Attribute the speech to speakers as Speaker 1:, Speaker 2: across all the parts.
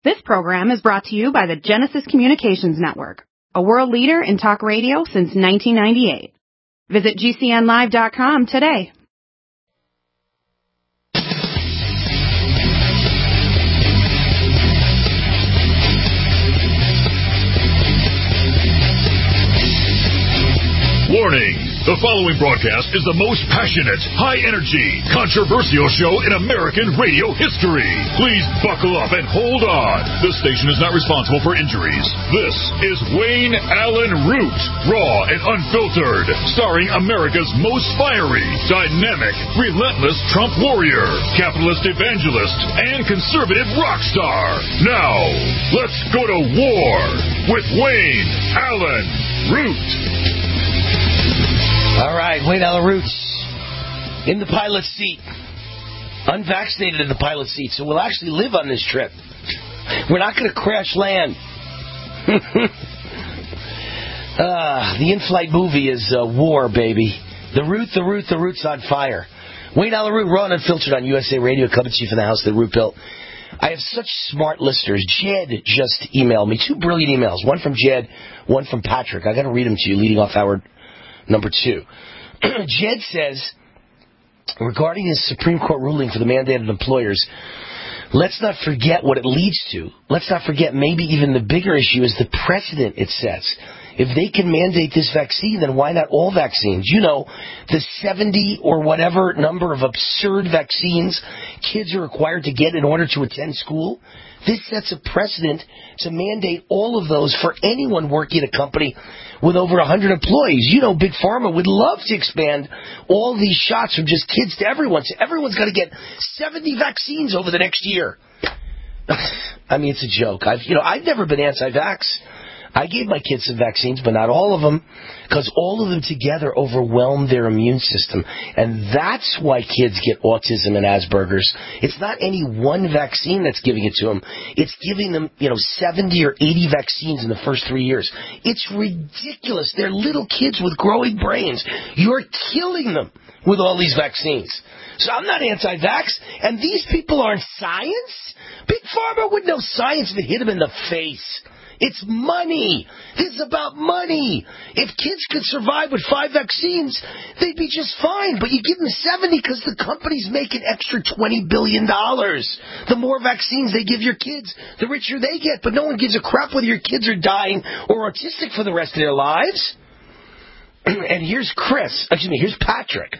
Speaker 1: This program is brought to you by the Genesis Communications Network, a world leader in talk radio since 1998. Visit GCNlive.com today.
Speaker 2: Warning! The following broadcast is the most passionate, high-energy, controversial show in American radio history. Please buckle up and hold on. This station is not responsible for injuries. This is Wayne Allyn Root, raw and unfiltered, starring America's most fiery, dynamic, relentless Trump warrior, capitalist evangelist, and conservative rock star. Now, let's go to war with Wayne Allyn Root.
Speaker 3: All right, Wayne Allyn Root in the pilot's seat, unvaccinated in the pilot's seat, so we'll actually live on this trip. We're not going to crash land. The in-flight movie is war, baby. The Root's on fire. Wayne Allyn Root, raw and unfiltered on USA Radio, coming to you from the house that Root built. I have such smart listeners. Jed just emailed me, 2 brilliant emails, one from Jed, one from Patrick. I got to read them to you, leading off hour number 2. Jed says, regarding his Supreme Court ruling for the mandated employers, let's not forget what it leads to. Let's not forget maybe even the bigger issue is the precedent it sets. If they can mandate this vaccine, then why not all vaccines? You know, the 70 or whatever number of absurd vaccines kids are required to get in order to attend school. This sets a precedent to mandate all of those for anyone working at a company with over 100 employees. You know, Big Pharma would love to expand all these shots from just kids to everyone. So everyone's got to get 70 vaccines over the next year. I mean, it's a joke. I've never been anti-vax. I gave my kids some vaccines, but not all of them, because all of them together overwhelm their immune system. And that's why kids get autism and Asperger's. It's not any one vaccine that's giving it to them. It's giving them, 70 or 80 vaccines in the first 3 years. It's ridiculous. They're little kids with growing brains. You're killing them with all these vaccines. So I'm not anti-vax, and these people aren't science? Big Pharma would know science if it hit them in the face. It's money. This is about money. If kids could survive with 5 vaccines, they'd be just fine. But you give them 70 because the companies make an extra $20 billion. The more vaccines they give your kids, the richer they get. But no one gives a crap whether your kids are dying or autistic for the rest of their lives. And here's Patrick.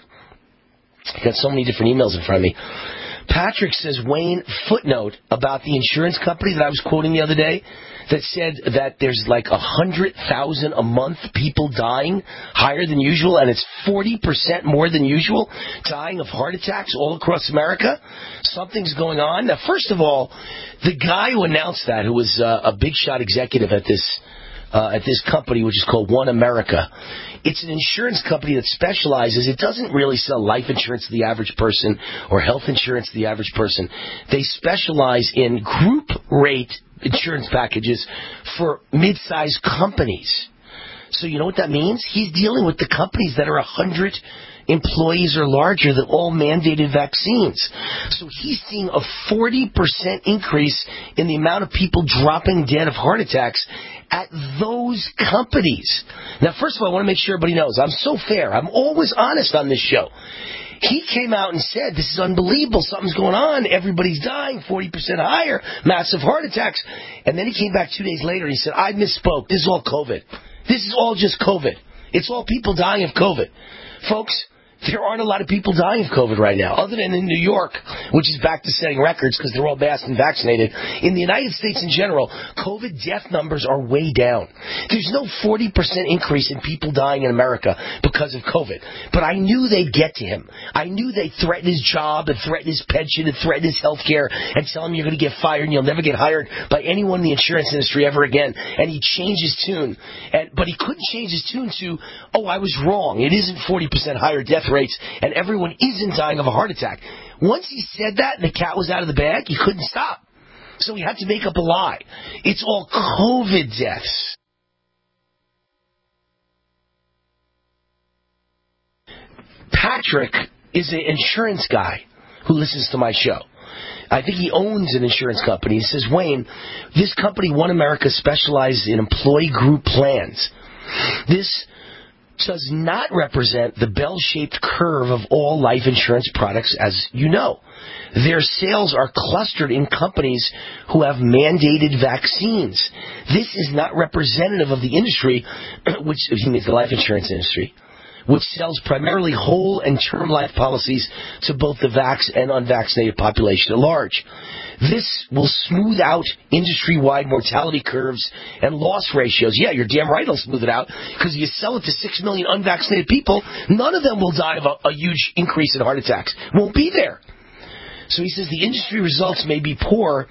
Speaker 3: I got so many different emails in front of me. Patrick says, Wayne, footnote about the insurance company that I was quoting the other day that said that there's like 100,000 a month people dying higher than usual, and it's 40% more than usual dying of heart attacks all across America. Something's going on. Now, first of all, the guy who announced that, who was a big shot executive at this company, which is called One America. It's an insurance company that specializes. It doesn't really sell life insurance to the average person or health insurance to the average person. They specialize in group rate insurance packages for mid-sized companies. So you know what that means? He's dealing with the companies that are 100 employees or larger that all mandated vaccines. So he's seeing a 40% increase in the amount of people dropping dead of heart attacks at those companies. Now, first of all, I want to make sure everybody knows I'm so fair. I'm always honest on this show. He came out and said, this is unbelievable. Something's going on. Everybody's dying, 40% higher, massive heart attacks. And then he came back 2 days later and he said, I misspoke. This is all COVID. This is all just COVID. It's all people dying of COVID. Folks, there aren't a lot of people dying of COVID right now, other than in New York, which is back to setting records because they're all masked and vaccinated. In the United States in general, COVID death numbers are way down. There's no 40% increase in people dying in America because of COVID. But I knew they'd get to him. I knew they'd threaten his job and threaten his pension and threaten his health care and tell him you're going to get fired and you'll never get hired by anyone in the insurance industry ever again. And he changed his tune. But he couldn't change his tune to, I was wrong. It isn't 40% higher death rates, and everyone isn't dying of a heart attack. Once he said that and the cat was out of the bag, he couldn't stop. So he had to make up a lie. It's all COVID deaths. Patrick is an insurance guy who listens to my show. I think he owns an insurance company. He says, Wayne, this company, One America, specializes in employee group plans. This does not represent the bell-shaped curve of all life insurance products, as you know. Their sales are clustered in companies who have mandated vaccines. This is not representative of the industry, which means the life insurance industry, which sells primarily whole and term life policies to both the vax and unvaccinated population at large. This will smooth out industry-wide mortality curves and loss ratios. Yeah, you're damn right it'll smooth it out, because if you sell it to 6 million unvaccinated people, none of them will die of a huge increase in heart attacks. Won't be there. So he says the industry results may be poor,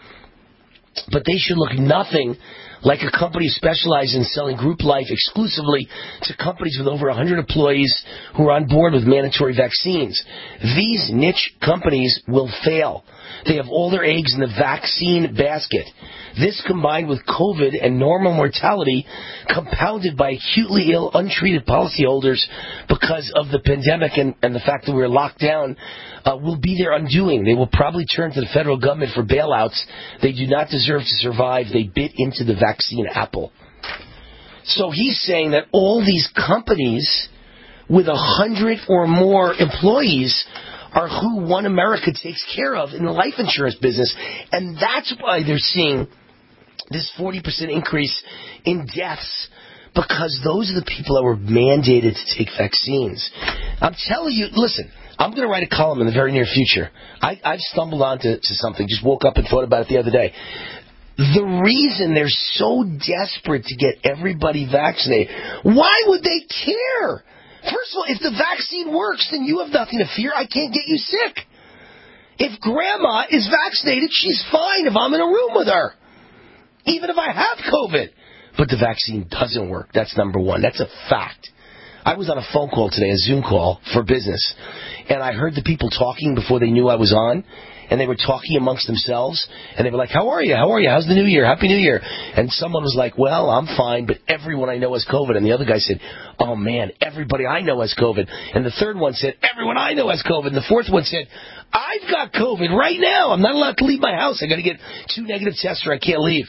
Speaker 3: but they should look nothing like a company specialized in selling group life exclusively to companies with over 100 employees who are on board with mandatory vaccines. These niche companies will fail. They have all their eggs in the vaccine basket. This, combined with COVID and normal mortality, compounded by acutely ill, untreated policyholders because of the pandemic and the fact that we're locked down, will be their undoing. They will probably turn to the federal government for bailouts. They do not deserve to survive. They bit into the vaccine apple. So he's saying that all these companies with 100 or more employees are who One America takes care of in the life insurance business. And that's why they're seeing this 40% increase in deaths, because those are the people that were mandated to take vaccines. I'm telling you, listen, I'm going to write a column in the very near future. I've stumbled onto something, just woke up and thought about it the other day. The reason they're so desperate to get everybody vaccinated, why would they care? First of all, if the vaccine works, then you have nothing to fear. I can't get you sick. If Grandma is vaccinated, she's fine if I'm in a room with her, even if I have COVID. But the vaccine doesn't work. That's number one. That's a fact. I was on a phone call today, a Zoom call for business, and I heard the people talking before they knew I was on, and they were talking amongst themselves, and they were like, how are you? How are you? How's the New Year? Happy New Year. And someone was like, well, I'm fine, but everyone I know has COVID. And the other guy said, oh, man, everybody I know has COVID. And the third one said, everyone I know has COVID. And the fourth one said, I've got COVID right now. I'm not allowed to leave my house. I got to get 2 negative tests or I can't leave.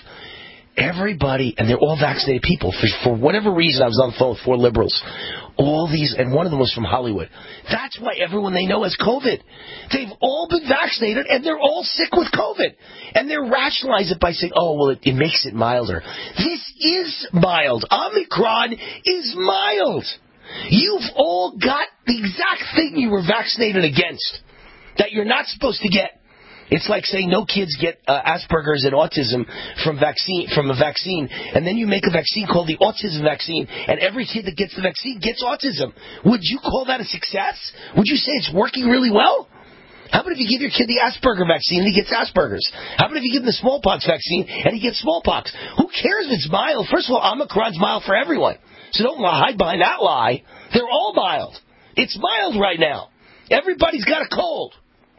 Speaker 3: Everybody, and they're all vaccinated people. For whatever reason, I was on the phone with 4 liberals. All these, and one of them was from Hollywood. That's why everyone they know has COVID. They've all been vaccinated, and they're all sick with COVID. And they rationalize it by saying, oh, well, it makes it milder. This is mild. Omicron is mild. You've all got the exact thing you were vaccinated against that you're not supposed to get. It's like saying no kids get Asperger's and autism from a vaccine, and then you make a vaccine called the autism vaccine, and every kid that gets the vaccine gets autism. Would you call that a success? Would you say it's working really well? How about if you give your kid the Asperger vaccine and he gets Asperger's? How about if you give him the smallpox vaccine and he gets smallpox? Who cares if it's mild? First of all, Omicron's mild for everyone, so don't hide behind that lie. They're all mild. It's mild right now. Everybody's got a cold.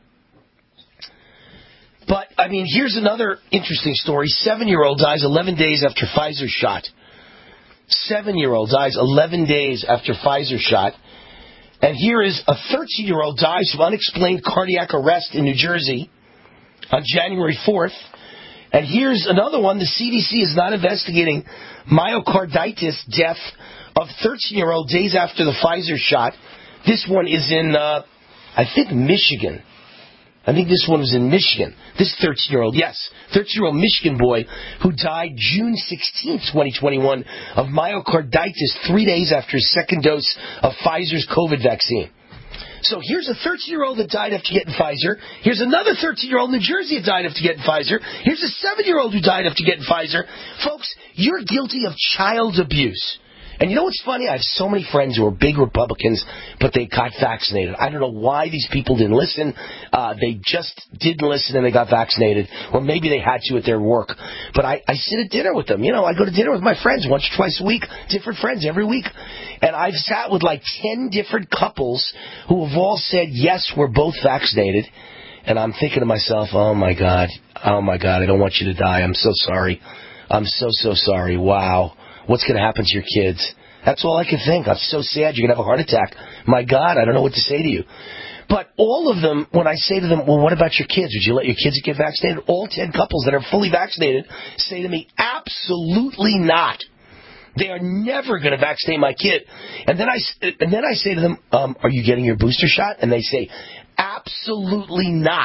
Speaker 3: But, I mean, here's another interesting story. 7-year-old dies 11 days after Pfizer shot. 7-year-old dies 11 days after Pfizer shot. And here is a 13-year-old dies from unexplained cardiac arrest in New Jersey on January 4th. And here's another one. The CDC is not investigating myocarditis death of 13-year-old days after the Pfizer shot. This one is in, I think, Michigan. I think this one was in Michigan. This 13-year-old, yes, 13-year-old Michigan boy who died June 16th, 2021, of myocarditis 3 days after his second dose of Pfizer's COVID vaccine. So here's a 13-year-old that died after getting Pfizer. Here's another 13-year-old in New Jersey that died after getting Pfizer. Here's a 7-year-old who died after getting Pfizer. Folks, you're guilty of child abuse. And you know what's funny? I have so many friends who are big Republicans, but they got vaccinated. I don't know why these people didn't listen. They just didn't listen and they got vaccinated. Or maybe they had to at their work. But I sit at dinner with them. You know, I go to dinner with my friends once or twice a week, different friends every week. And I've sat with like 10 different couples who have all said, yes, we're both vaccinated. And I'm thinking to myself, oh, my God, I don't want you to die. I'm so sorry. I'm so sorry. Wow. What's going to happen to your kids? That's all I can think. I'm so sad you're going to have a heart attack. My God, I don't know what to say to you. But all of them, when I say to them, well, what about your kids? Would you let your kids get vaccinated? All 10 couples that are fully vaccinated say to me, absolutely not. They are never going to vaccinate my kid. And then I say to them, are you getting your booster shot? And they say, absolutely not.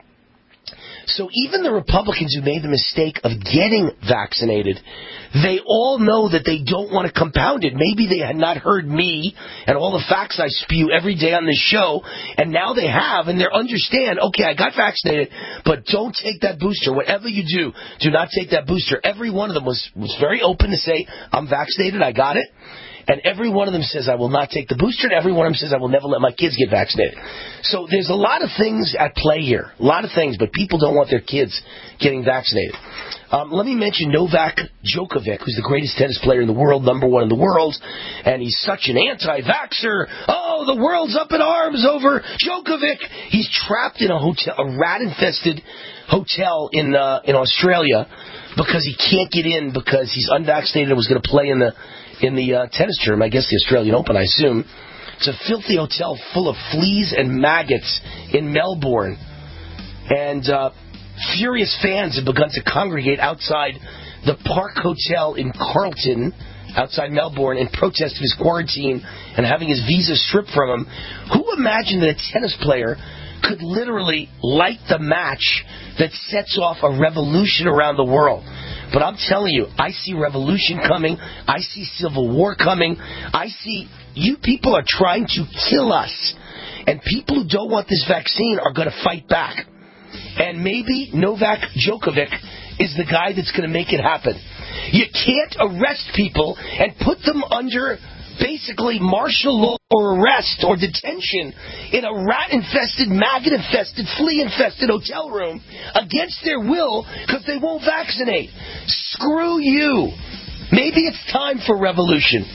Speaker 3: So even the Republicans who made the mistake of getting vaccinated, they all know that they don't want to compound it. Maybe they had not heard me and all the facts I spew every day on this show, and now they have, and they understand, okay, I got vaccinated, but don't take that booster. Whatever you do not take that booster. Every one of them was very open to say, I'm vaccinated, I got it. And every one of them says, I will not take the booster, and every one of them says, I will never let my kids get vaccinated. So there's a lot of things at play here. A lot of things, but people don't want their kids getting vaccinated. Let me mention Novak Djokovic, who's the greatest tennis player in the world, number one in the world, and he's such an anti-vaxxer. Oh, the world's up in arms over Djokovic. He's trapped in a hotel, a rat-infested hotel in Australia, because he can't get in because he's unvaccinated and was going to play in the tennis tournament, I guess the Australian Open, I assume. It's a filthy hotel full of fleas and maggots in Melbourne. And furious fans have begun to congregate outside the Park Hotel in Carlton, outside Melbourne, in protest of his quarantine and having his visa stripped from him. Who imagined that a tennis player could literally light the match that sets off a revolution around the world? But I'm telling you, I see revolution coming. I see civil war coming. I see you people are trying to kill us. And people who don't want this vaccine are going to fight back. And maybe Novak Djokovic is the guy that's going to make it happen. You can't arrest people and put them under basically martial law or arrest or detention in a rat-infested, maggot-infested, flea-infested hotel room against their will because they won't vaccinate. Screw you. Maybe it's time for revolution.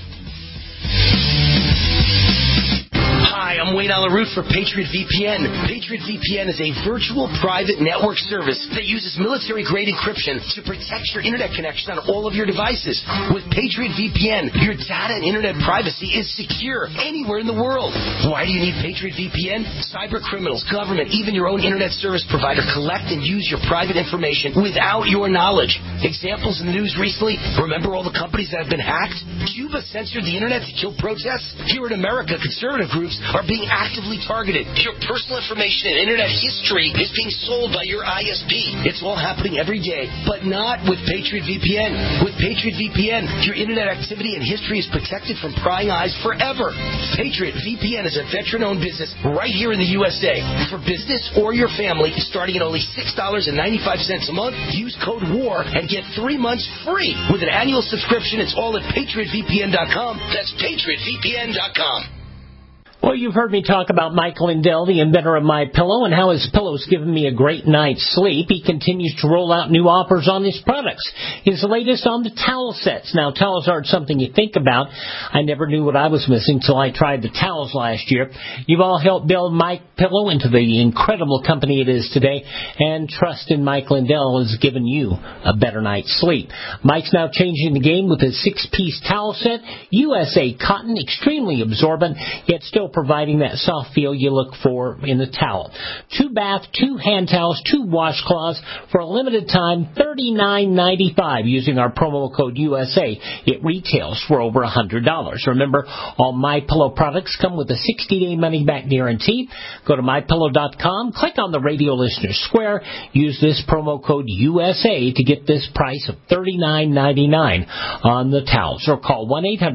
Speaker 3: Hi, I'm Wayne Alaroot for Patriot VPN. Patriot VPN is a virtual private network service that uses military-grade encryption to protect your internet connection on all of your devices. With Patriot VPN, your data and internet privacy is secure anywhere in the world. Why do you need Patriot VPN? Cyber criminals, government, even your own internet service provider collect and use your private information without your knowledge. Examples in the news recently, remember all the companies that have been hacked? Cuba censored the internet to kill protests? Here in America, conservative groups are being actively targeted. Your personal information and internet history is being sold by your ISP. It's all happening every day, but not with Patriot VPN. With Patriot VPN, your internet activity and history is protected from prying eyes forever. Patriot VPN is a veteran-owned business right here in the USA. For business or your family, starting at only $6.95 a month, use code WAR and get 3 months free. With an annual subscription, it's all at PatriotVPN.com. That's PatriotVPN.com.
Speaker 4: Well, you've heard me talk about Mike Lindell, the inventor of MyPillow, and how his pillow's given me a great night's sleep. He continues to roll out new offers on his products. His latest on the towel sets. Now, towels aren't something you think about. I never knew what I was missing till I tried the towels last year. You've all helped build MyPillow into the incredible company it is today, and trust in Mike Lindell has given you a better night's sleep. Mike's now changing the game with his 6-piece towel set, USA cotton, extremely absorbent, yet still providing that soft feel you look for in the towel. 2 bath, 2 hand towels, 2 washcloths for a limited time, $39.95 using our promo code USA. It retails for over $100. Remember, all MyPillow products come with a 60-day money-back guarantee. Go to MyPillow.com, click on the radio listener square, use this promo code USA to get this price of $39.99 on the towels, or call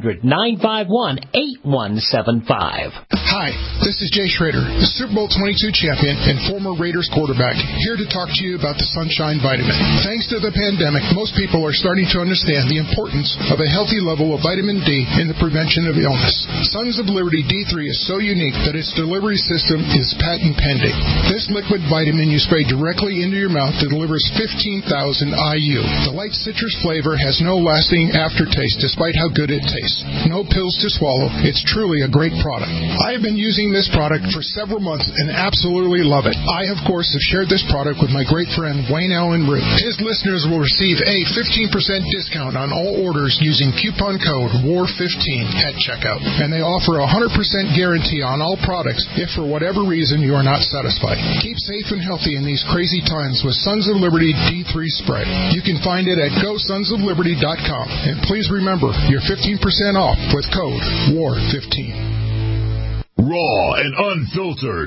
Speaker 4: 1-800-951-8175.
Speaker 5: Hi, this is Jay Schrader, the Super Bowl 22 champion and former Raiders quarterback, here to talk to you about the Sunshine Vitamin. Thanks to the pandemic, most people are starting to understand the importance of a healthy level of vitamin D in the prevention of illness. Sons of Liberty D3 is so unique that its delivery system is patent pending. This liquid vitamin you spray directly into your mouth delivers 15,000 IU. The light citrus flavor has no lasting aftertaste despite how good it tastes. No pills to swallow. It's truly a great product. I have been using this product for several months and absolutely love it. I, of course, have shared this product with my great friend Wayne Allen Root. His listeners will receive a 15% discount on all orders using coupon code WAR15 at checkout. And they offer a 100% guarantee on all products if for whatever reason you are not satisfied. Keep safe and healthy in these crazy times with Sons of Liberty D3 spray. You can find it at GoSonsOfLiberty.com. And please remember, you're 15% off with code WAR15.
Speaker 2: Raw and unfiltered.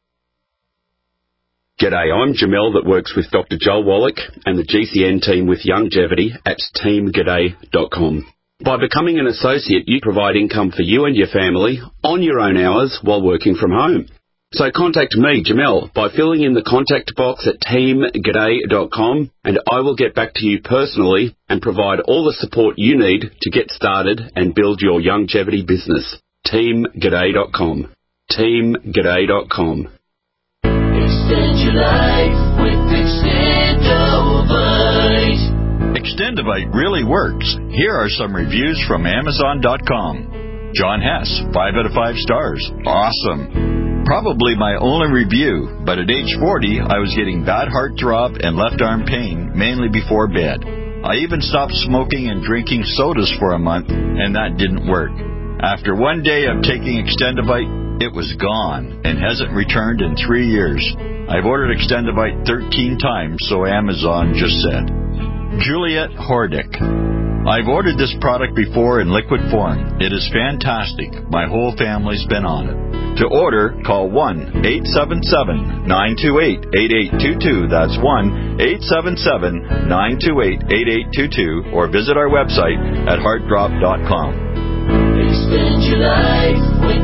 Speaker 6: G'day, I'm Jamel that works with Dr. Joel Wallach and the GCN team with Longevity at teamg'day.com. By becoming an associate, you provide income for you and your family on your own hours while working from home. So contact me, Jamel, by filling in the contact box at teamg'day.com, and I will get back to you personally and provide all the support you need to get started and build your longevity business. teamg'day.com. teamg'day.com.
Speaker 7: Extend your life with Extendovite.
Speaker 8: Extendovite really works. Here are some reviews from Amazon.com. John Hess, 5 out of 5 stars. Awesome. Probably my only review, but at age 40, I was getting bad heart throb and left arm pain, mainly before bed. I even stopped smoking and drinking sodas for a month, and that didn't work. After one day of taking Extendovite, it was gone and hasn't returned in 3 years. I've ordered Extendovite 13 times, so Amazon just said. Juliet Hordick. I've ordered this product before in liquid form. It is fantastic. My whole family's been on it. To order, call 1-877-928-8822. That's 1-877-928-8822. Or visit our website at heartdrop.com.
Speaker 7: Extend your life with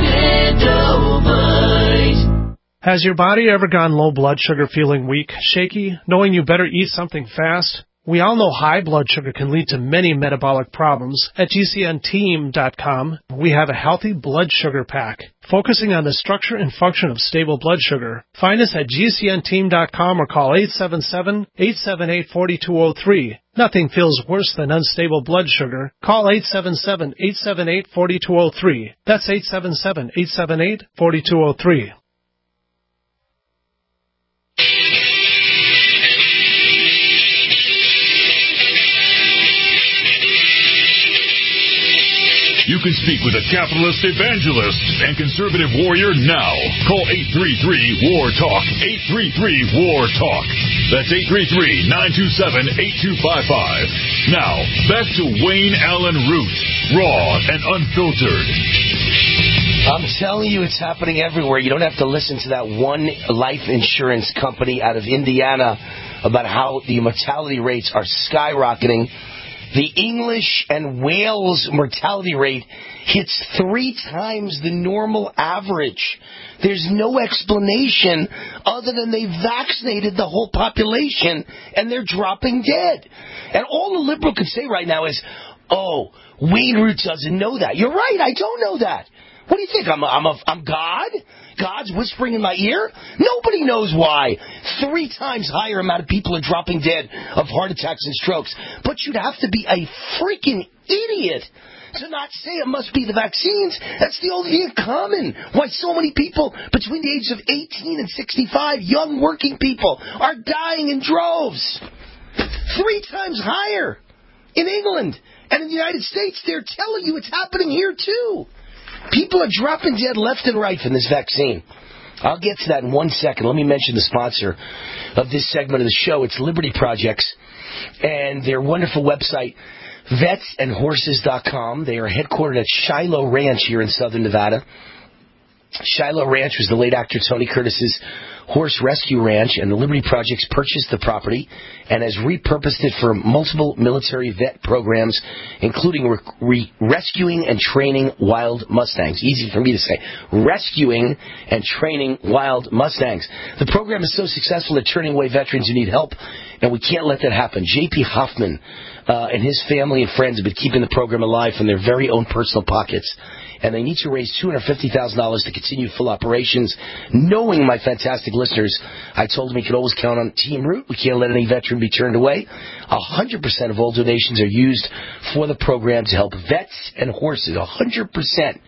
Speaker 7: Extendovite.
Speaker 9: Has your body ever gone low blood sugar, feeling weak, shaky, knowing you better eat something fast? We all know high blood sugar can lead to many metabolic problems. At GCNteam.com, we have a healthy blood sugar pack, focusing on the structure and function of stable blood sugar. Find us at GCNteam.com or call 877-878-4203. Nothing feels worse than unstable blood sugar. Call 877-878-4203. That's 877-878-4203.
Speaker 2: You can speak with a capitalist evangelist and conservative warrior now. Call 833-WAR-TALK. 833-WAR-TALK. That's 833-927-8255. Now, back to Wayne Allen Root, raw and unfiltered.
Speaker 3: I'm telling you, it's happening everywhere. You don't have to listen to that one life insurance company out of Indiana about how the mortality rates are skyrocketing. The English and Wales mortality rate hits 3 times the normal average. There's no explanation other than they vaccinated the whole population and they're dropping dead. And all the liberal can say right now is, oh, Wayne Root doesn't know that. You're right, I don't know that. What do you think? I'm God? God's whispering in my ear? Nobody knows why. 3 times higher amount of people are dropping dead of heart attacks and strokes. But you'd have to be a freaking idiot to not say it must be the vaccines. That's the only thing in common. Why so many people between the ages of 18 and 65, young working people, are dying in droves. 3 times higher in England. And in the United States, they're telling you it's happening here too. People are dropping dead left and right from this vaccine. I'll get to that in 1 second. Let me mention the sponsor of this segment of the show. It's Liberty Projects and their wonderful website, vetsandhorses.com. They are headquartered at Shiloh Ranch here in southern Nevada. Shiloh Ranch was the late actor Tony Curtis's horse rescue ranch, and the Liberty Projects purchased the property and has repurposed it for multiple military vet programs, including rescuing and training wild Mustangs. Easy for me to say. Rescuing and training wild Mustangs. The program is so successful at turning away veterans who need help, and we can't let that happen. J.P. Hoffman and his family and friends have been keeping the program alive from their very own personal pockets. And they need to raise $250,000 to continue full operations. Knowing my fantastic listeners, I told them he could always count on Team Root. We can't let any veteran be turned away. 100% of all donations are used for the program to help vets and horses. 100%.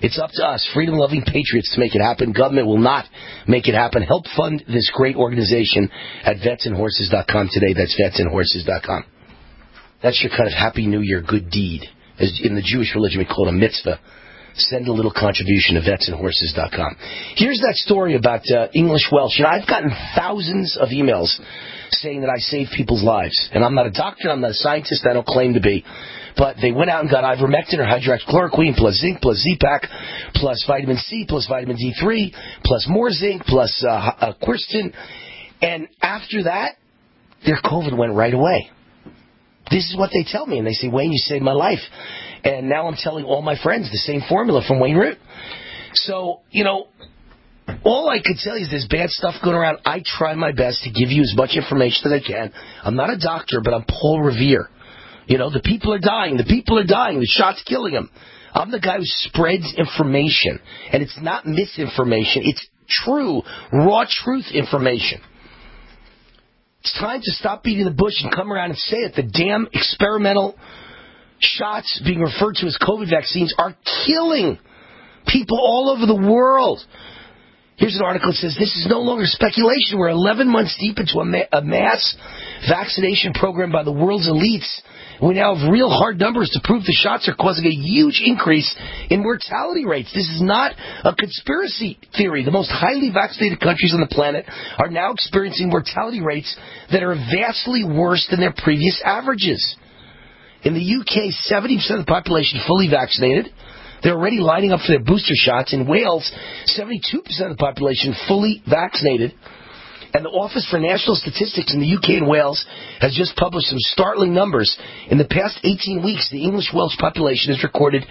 Speaker 3: It's up to us, freedom-loving patriots, to make it happen. Government will not make it happen. Help fund this great organization at vetsandhorses.com today. That's vetsandhorses.com. That's your kind of Happy New Year good deed. As in the Jewish religion, we call it a mitzvah. Send a little contribution to vetsandhorses.com. Here's that story about English Welsh. You know, I've gotten thousands of emails saying that I save people's lives. And I'm not a doctor, I'm not a scientist, I don't claim to be. But they went out and got ivermectin or hydroxychloroquine plus zinc plus Z-Pak plus vitamin C plus vitamin D3 plus more zinc plus quercetin. And after that, their COVID went right away. This is what they tell me. And they say, Wayne, you saved my life. And now I'm telling all my friends the same formula from Wayne Root. So, you know, all I could tell you is there's bad stuff going around. I try my best to give you as much information as I can. I'm not a doctor, but I'm Paul Revere. You know, the people are dying. The people are dying. The shot's killing them. I'm the guy who spreads information. And it's not misinformation. It's true, raw truth information. It's time to stop beating the bush and come around and say it. The damn experimental shots being referred to as COVID vaccines are killing people all over the world. Here's an article that says this is no longer speculation. We're 11 months deep into a mass vaccination program by the world's elites. We now have real hard numbers to prove the shots are causing a huge increase in mortality rates. This is not a conspiracy theory. The most highly vaccinated countries on the planet are now experiencing mortality rates that are vastly worse than their previous averages. In the UK, 70% of the population fully vaccinated. They're already lining up for their booster shots. In Wales, 72% of the population fully vaccinated. And the Office for National Statistics in the UK and Wales has just published some startling numbers. In the past 18 weeks, the English Welsh population has recorded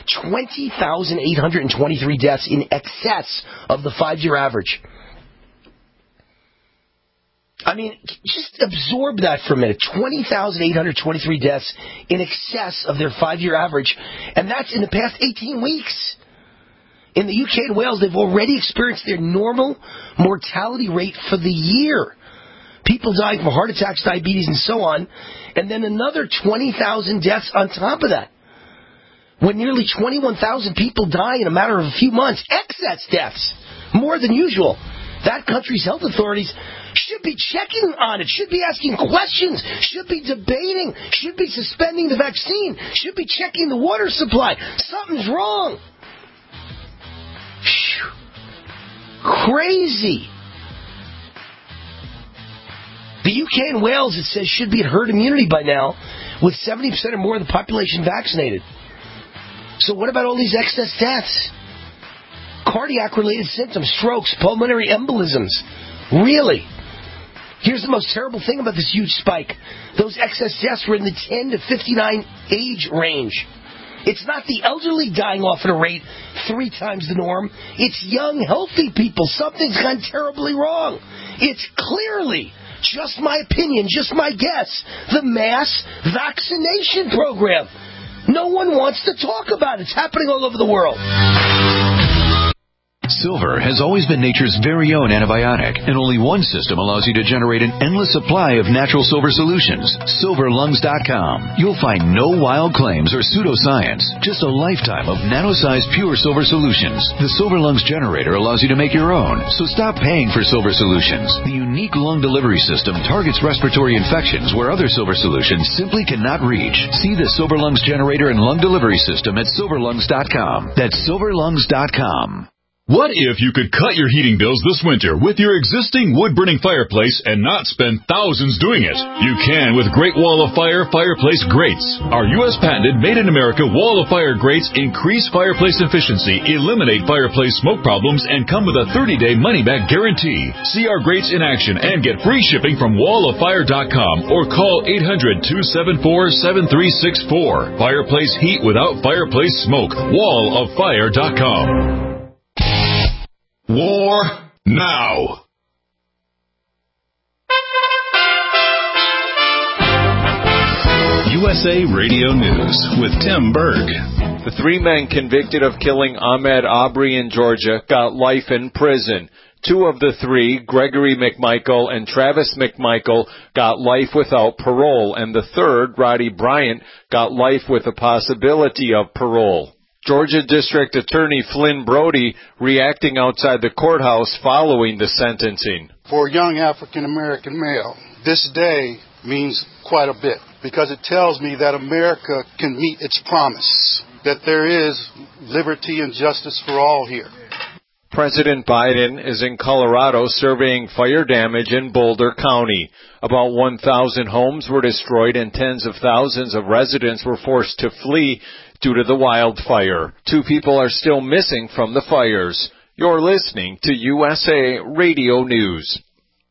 Speaker 3: 20,823 deaths in excess of the 5-year average. I mean, just absorb that for a minute. 20,823 deaths in excess of their 5-year average. And that's in the past 18 weeks. In the UK and Wales, they've already experienced their normal mortality rate for the year. People dying from heart attacks, diabetes, and so on. And then another 20,000 deaths on top of that. When nearly 21,000 people die in a matter of a few months. Excess deaths. More than usual. That country's health authorities should be checking on it, should be asking questions, should be debating, should be suspending the vaccine, should be checking the water supply. Something's wrong. Crazy. The UK and Wales, it says, should be at herd immunity by now, with 70% or more of the population vaccinated. So what about all these excess deaths? Cardiac-related symptoms, strokes, pulmonary embolisms. Really? Here's the most terrible thing about this huge spike. Those excess deaths were in the 10 to 59 age range. It's not the elderly dying off at a rate 3 times the norm. It's young, healthy people. Something's gone terribly wrong. It's clearly, just my opinion, just my guess, the mass vaccination program. No one wants to talk about it. It's happening all over the world.
Speaker 10: Silver has always been nature's very own antibiotic, and only one system allows you to generate an endless supply of natural silver solutions. SilverLungs.com. You'll find no wild claims or pseudoscience, just a lifetime of nano-sized pure silver solutions. The Silver Lungs generator allows you to make your own, so stop paying for silver solutions. The unique lung delivery system targets respiratory infections where other silver solutions simply cannot reach. See the Silver Lungs generator and lung delivery system at SilverLungs.com. That's SilverLungs.com.
Speaker 2: What if you could cut your heating bills this winter with your existing wood-burning fireplace and not spend thousands doing it? You can with Great Wall of Fire fireplace grates. Our U.S. patented made-in-America Wall of Fire grates increase fireplace efficiency, eliminate fireplace smoke problems, and come with a 30-day money-back guarantee. See our grates in action and get free shipping from walloffire.com or call 800-274-7364. Fireplace heat without fireplace smoke. walloffire.com. War now. USA Radio News with Tim Berg.
Speaker 11: The 3 men convicted of killing Ahmaud Arbery in Georgia got life in prison. 2 of the 3, Gregory McMichael and Travis McMichael, got life without parole, and the 3rd, Roddy Bryant, got life with a possibility of parole. Georgia District Attorney Flynn Brody reacting outside the courthouse following the sentencing.
Speaker 12: For a young African-American male, this day means quite a bit because it tells me that America can meet its promise, that there is liberty and justice for all here.
Speaker 11: President Biden is in Colorado surveying fire damage in Boulder County. About 1,000 homes were destroyed and tens of thousands of residents were forced to flee due to the wildfire. 2 people are still missing from the fires. You're listening to USA Radio News.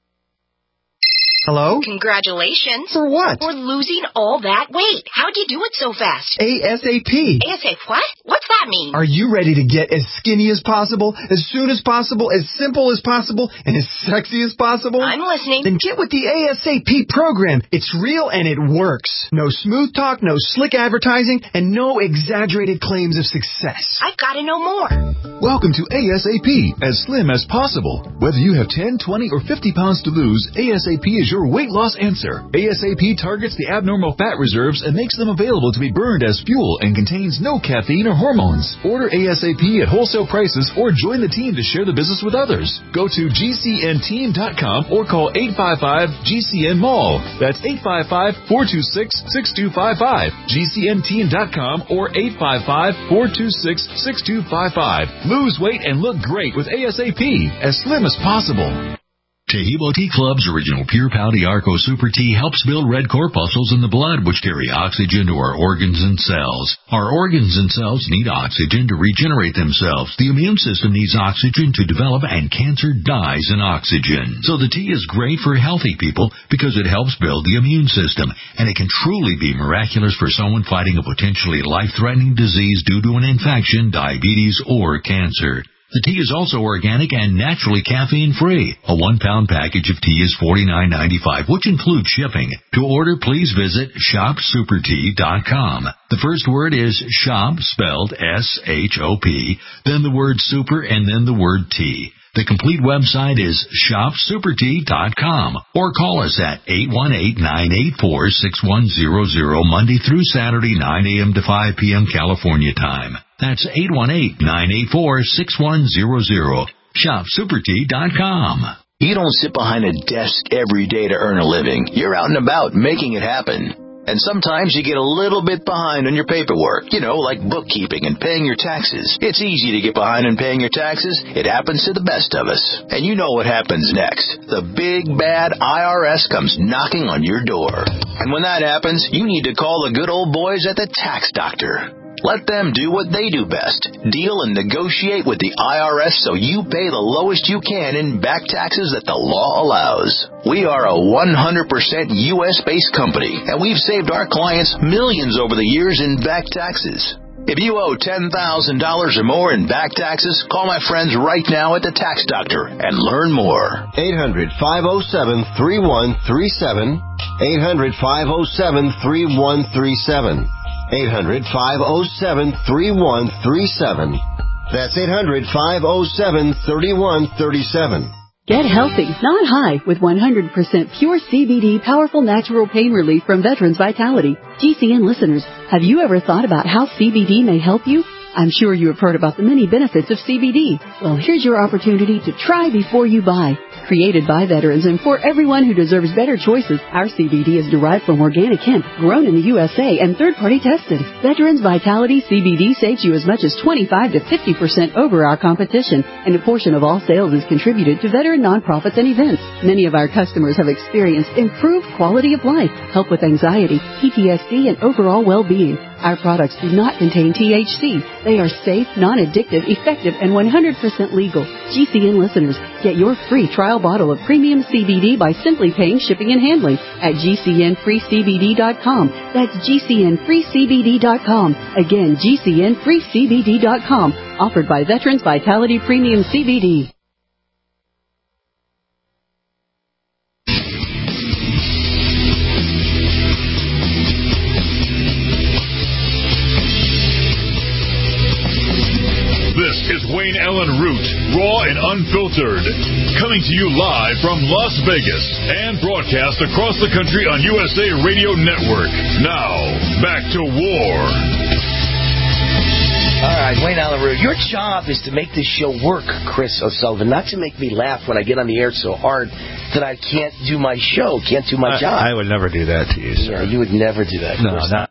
Speaker 13: Hello?
Speaker 14: Congratulations.
Speaker 13: For what?
Speaker 14: For losing all that weight. How'd you do it so fast?
Speaker 13: ASAP.
Speaker 14: ASAP what? What's that mean?
Speaker 13: Are you ready to get as skinny as possible, as soon as possible, as simple as possible, and as sexy as possible?
Speaker 14: I'm listening.
Speaker 13: Then get with the ASAP program. It's real and it works. No smooth talk, no slick advertising, and no exaggerated claims of success.
Speaker 14: I've got to know more.
Speaker 10: Welcome to ASAP, as slim as possible. Whether you have 10, 20, or 50 pounds to lose, ASAP is your weight loss answer. ASAP targets the abnormal fat reserves and makes them available to be burned as fuel and contains no caffeine or hormones. Order ASAP at wholesale prices or join the team to share the business with others. Go to GCNteam.com or call 855-GCN-MALL. That's 855-426-6255. GCNteam.com or 855-426-6255. Lose weight and look great with ASAP, as slim as possible. Tehibo Tea Club's original Pure Pau Arco Super Tea helps build red corpuscles in the blood, which carry oxygen to our organs and cells. Our organs and cells need oxygen to regenerate themselves. The immune system needs oxygen to develop, and cancer dies in oxygen. So the tea is great for healthy people because it helps build the immune system, and it can truly be miraculous for someone fighting a potentially life-threatening disease due to an infection, diabetes, or cancer. The tea is also organic and naturally caffeine-free. A 1-pound package of tea is $49.95, which includes shipping. To order, please visit shopsupertea.com. The first word is shop, spelled S-H-O-P, then the word super, and then the word tea. The complete website is shopsupertea.com, or call us at 818-984-6100 Monday through Saturday, 9 a.m. to 5 p.m. California time. That's 818-984-6100. Shopsupertea.com.
Speaker 15: You don't sit behind a desk every day to earn a living. You're out and about making it happen. And sometimes you get a little bit behind on your paperwork, like bookkeeping and paying your taxes. It's easy to get behind on paying your taxes. It happens to the best of us. And you know what happens next. The big, bad IRS comes knocking on your door. And when that happens, you need to call the good old boys at the Tax Doctor. Let them do what they do best. Deal and negotiate with the IRS so you pay the lowest you can in back taxes that the law allows. We are a 100% U.S.-based company, and we've saved our clients millions over the years in back taxes. If you owe $10,000 or more in back taxes, call my friends right now at the Tax Doctor and learn more.
Speaker 16: 800-507-3137. 800-507-3137. 800-507-3137. That's 800-507-3137.
Speaker 17: Get healthy, not high, with 100% pure CBD powerful natural pain relief from Veterans Vitality. GCN listeners, have you ever thought about how CBD may help you? I'm sure you have heard about the many benefits of CBD. Well, here's your opportunity to try before you buy. Created by veterans and for everyone who deserves better choices, our CBD is derived from organic hemp, grown in the USA, and third-party tested. Veterans Vitality CBD saves you as much as 25 to 50% over our competition, and a portion of all sales is contributed to veteran nonprofits and events. Many of our customers have experienced improved quality of life, help with anxiety, PTSD, and overall well-being. Our products do not contain THC. They are safe, non-addictive, effective, and 100% legal. GCN listeners, get your free trial bottle of premium CBD by simply paying shipping and handling at GCNFreeCBD.com. That's GCNFreeCBD.com. Again, GCNFreeCBD.com. Offered by Veterans Vitality Premium CBD.
Speaker 2: This is Wayne Allen Root, raw and unfiltered, coming to you live from Las Vegas and broadcast across the country on USA Radio Network. Now, back to war.
Speaker 3: All right, Wayne Allyn Root. Your job is to make this show work, Chris O'Sullivan, not to make me laugh when I get on the air so hard that I can't do my show, can't do my job.
Speaker 18: I would never do that to you, sir.
Speaker 3: Yeah, you would never do that.
Speaker 18: No, not.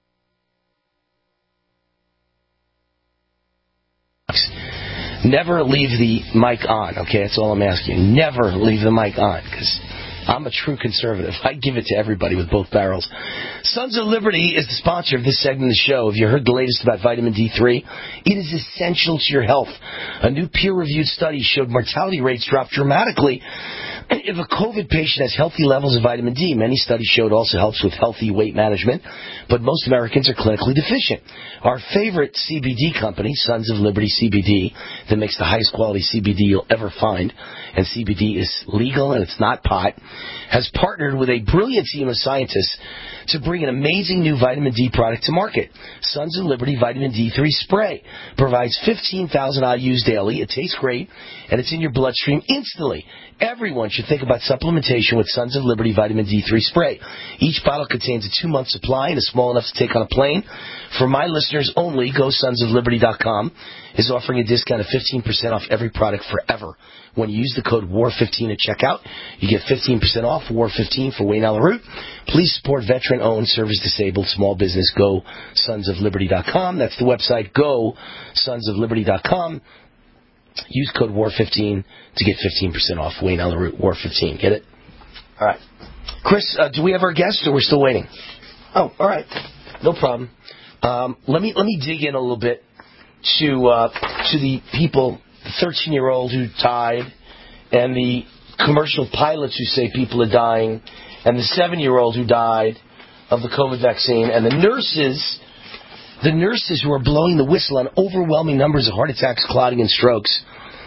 Speaker 3: Never leave the mic on, okay? That's all I'm asking you. Never leave the mic on, because I'm a true conservative. I give it to everybody with both barrels. Sons of Liberty is the sponsor of this segment of the show. Have you heard the latest about vitamin D3? It is essential to your health. A new peer-reviewed study showed mortality rates dropped dramatically if a COVID patient has healthy levels of vitamin D. Many studies showed also helps with healthy weight management, but most Americans are clinically deficient. Our favorite CBD company, Sons of Liberty CBD, that makes the highest quality CBD you'll ever find, and CBD is legal and it's not pot, has partnered with a brilliant team of scientists to bring an amazing new vitamin D product to market. Sons of Liberty Vitamin D3 Spray provides 15,000 IUs daily. It tastes great, and it's in your bloodstream instantly. Everyone should think about supplementation with Sons of Liberty Vitamin D3 Spray. Each bottle contains a 2-month supply and is small enough to take on a plane. For my listeners only, GoSonsOfLiberty.com is offering a discount of 15% off every product forever. When you use the code WAR15 at checkout, you get 15% off, WAR15 for Wayne Allyn Root. Please support veteran-owned, service-disabled, small business. GoSonsOfLiberty.com. That's the website, GoSonsOfLiberty.com. Use code WAR15 to get 15% off. Wayne Allyn Root, WAR15. Get it? All right. Chris, do we have our guest, or we're still waiting? Oh, all right. No problem. Let me dig in a little bit to the people, the 13-year-old who died, and the commercial pilots who say people are dying, and the 7-year-old who died of the COVID vaccine, and the nurses who are blowing the whistle on overwhelming numbers of heart attacks, clotting, and strokes.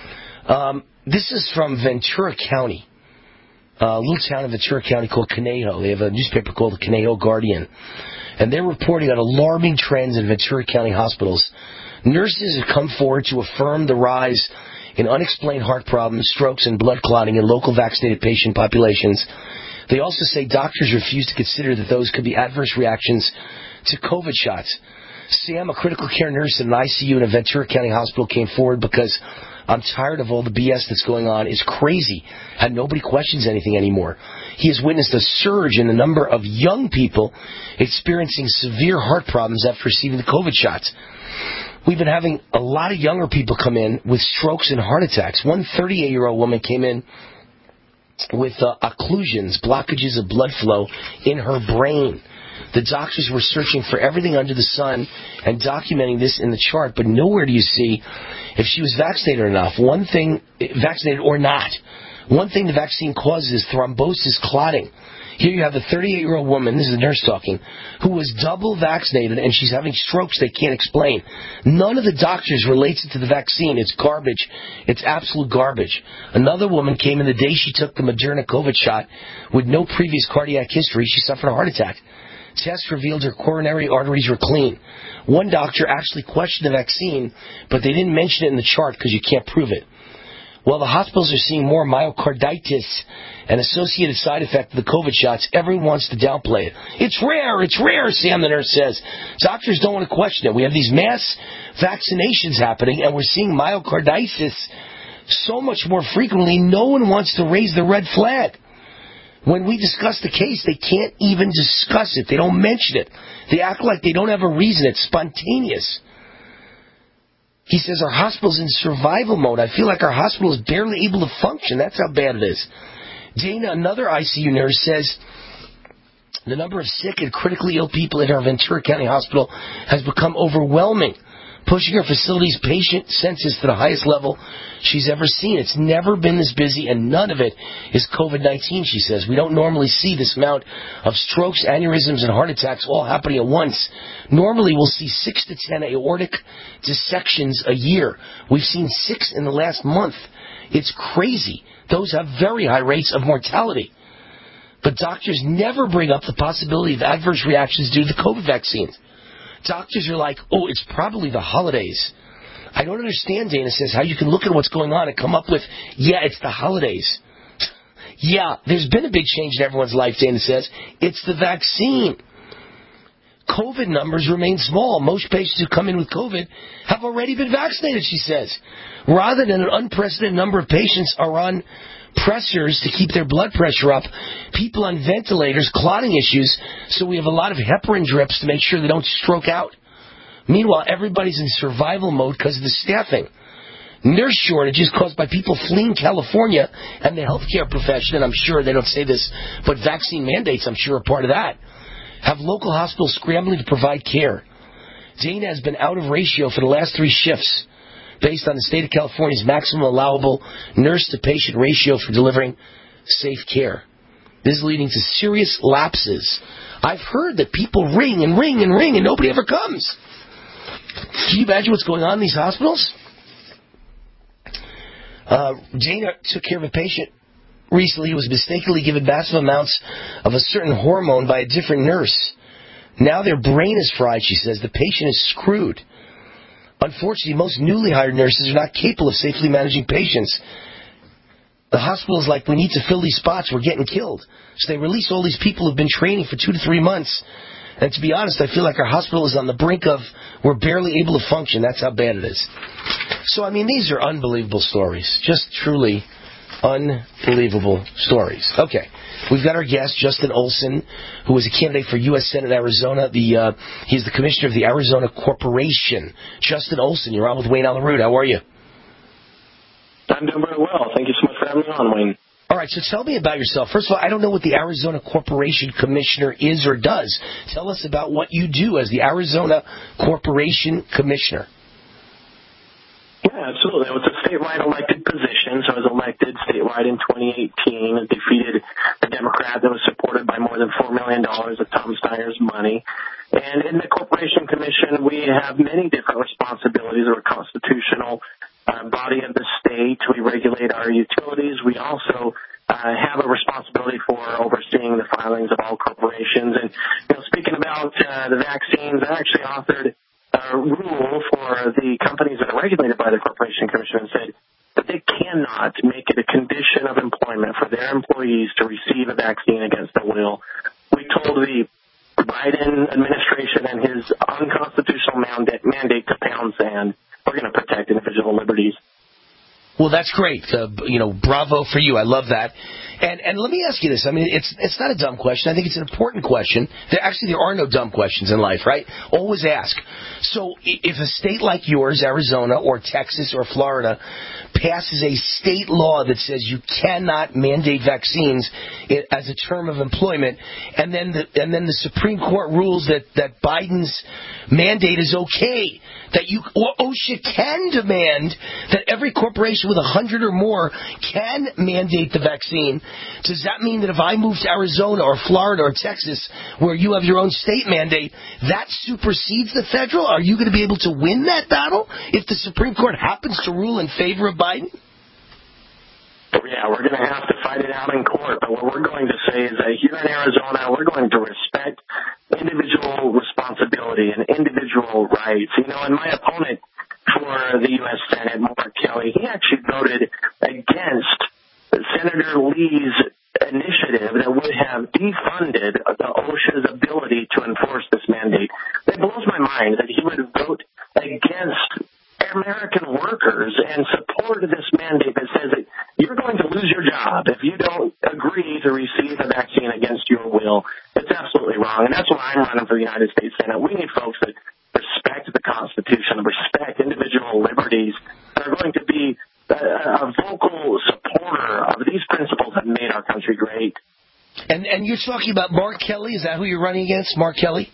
Speaker 3: This is from Ventura County, a little town in Ventura County called Conejo. They have a newspaper called the Conejo Guardian, and they're reporting on alarming trends in Ventura County hospitals. Nurses have come forward to affirm the rise in unexplained heart problems, strokes, and blood clotting in local vaccinated patient populations. They also say doctors refuse to consider that those could be adverse reactions to COVID shots. Sam, a critical care nurse in an ICU in a Ventura County hospital, came forward because I'm tired of all the BS that's going on. It's crazy, and nobody questions anything anymore. He has witnessed a surge in the number of young people experiencing severe heart problems after receiving the COVID shots. We've been having a lot of younger people come in with strokes and heart attacks. One 38-year-old woman came in with occlusions, blockages of blood flow in her brain. The doctors were searching for everything under the sun and documenting this in the chart, but nowhere do you see if she was vaccinated or not. Vaccinated or not. One thing the vaccine causes is thrombosis, clotting. Here you have a 38-year-old woman, this is a nurse talking, who was double vaccinated, and she's having strokes they can't explain. None of the doctors relates it to the vaccine. It's garbage. It's absolute garbage. Another woman came in the day she took the Moderna COVID shot with no previous cardiac history. She suffered a heart attack. Tests revealed her coronary arteries were clean. One doctor actually questioned the vaccine, but they didn't mention it in the chart because you can't prove it. While the hospitals are seeing more myocarditis, an associated side effect of the COVID shots, everyone wants to downplay it. It's rare, Sam, the nurse says. Doctors don't want to question it. We have these mass vaccinations happening, and we're seeing myocarditis so much more frequently, no one wants to raise the red flag. When we discuss the case, they can't even discuss it. They don't mention it. They act like they don't have a reason. It's spontaneous. He says our hospital's in survival mode. I feel like our hospital is barely able to function. That's how bad it is. Dana, another ICU nurse, says the number of sick and critically ill people in our Ventura County Hospital has become overwhelming, pushing her facility's patient census to the highest level she's ever seen. It's never been this busy, and none of it is COVID-19, she says. We don't normally see this amount of strokes, aneurysms, and heart attacks all happening at once. Normally, we'll see 6 to 10 aortic dissections a year. We've seen 6 in the last month. It's crazy. Those have very high rates of mortality. But doctors never bring up the possibility of adverse reactions due to the COVID vaccines. Doctors are like, oh, it's probably the holidays. I don't understand, Dana says, how you can look at what's going on and come up with, yeah, it's the holidays. Yeah, there's been a big change in everyone's life, Dana says. It's the vaccine. COVID numbers remain small. Most patients who come in with COVID have already been vaccinated, she says. Rather than an unprecedented number of patients are on pressors to keep their blood pressure up, people on ventilators, clotting issues, so we have a lot of heparin drips to make sure they don't stroke out. Meanwhile, everybody's in survival mode because of the staffing. Nurse shortages caused by people fleeing California and the healthcare profession, and I'm sure they don't say this, but vaccine mandates, I'm sure, are part of that, have local hospitals scrambling to provide care. Dana has been out of ratio for the last 3 shifts based on the state of California's maximum allowable nurse-to-patient ratio for delivering safe care. This is leading to serious lapses. I've heard that people ring and ring and ring and nobody ever comes. Can you imagine what's going on in these hospitals? Dana took care of a patient recently who was mistakenly given massive amounts of a certain hormone by a different nurse. Now their brain is fried, she says. The patient is screwed. Unfortunately, most newly hired nurses are not capable of safely managing patients. The hospital is like, we need to fill these spots, we're getting killed. So they release all these people who've been training for 2 to 3 months. And to be honest, I feel like our hospital is on the brink of, we're barely able to function. That's how bad it is. So, I mean, these are unbelievable stories. Just truly unbelievable stories. Okay. We've got our guest, Justin Olson, who is a candidate for U.S. Senate Arizona. He's the commissioner of the Arizona Corporation. Justin Olson, you're on with Wayne Allyn Root. How are you?
Speaker 18: I'm doing very well. Thank you so much for having me on, Wayne.
Speaker 3: All right, so tell me about yourself. First of all, I don't know what the Arizona Corporation Commissioner is or does. Tell us about what you do as the Arizona Corporation Commissioner.
Speaker 18: Yeah, absolutely. It was a statewide elected position, so I was elected statewide in 2018 and defeated a Democrat that was supported by more than $4 million of Tom Steiner's money. And in the Corporation Commission, we have many different responsibilities. We're a constitutional body of the state. We regulate our utilities. We also have a responsibility for overseeing the filings of all corporations. And speaking about the vaccines, I actually authored a rule for the companies that are regulated by the Corporation Commission and said that they cannot make it a condition of employment for their employees to receive a vaccine against their will. We told the Biden administration and his unconstitutional mandate to pound sand, we're going to protect individual liberties.
Speaker 3: Well, that's great. Bravo for you. I love that. And let me ask you this. I mean, it's not a dumb question. I think it's an important question. There are no dumb questions in life, right? Always ask. So if a state like yours, Arizona or Texas or Florida, passes a state law that says you cannot mandate vaccines as a term of employment, and then the Supreme Court rules that Biden's mandate is okay, that OSHA can demand that every corporation with 100 or more can mandate the vaccine. Does that mean that if I move to Arizona or Florida or Texas, where you have your own state mandate, that supersedes the federal? Are you going to be able to win that battle if the Supreme Court happens to rule in favor of Biden?
Speaker 18: Yeah, we're going to have to fight it out in court. But what we're going to say is that here in Arizona, we're going to respect individual responsibility and individual rights. And my opponent for the U.S. Senate, Mark Kelly, he actually voted against Senator Lee's initiative that would have defunded the OSHA's ability to enforce this mandate. It blows my mind that he would vote against American workers and support this mandate that says that you're going to lose your job if you don't agree to receive a vaccine against your will. It's absolutely wrong, and that's why I'm running for the United States Senate. We need folks that respect the Constitution, respect individual liberties, that are going to be a vocal supporter of these principles that made our country great.
Speaker 3: And you're talking about Mark Kelly? Is that who you're running against, Mark Kelly?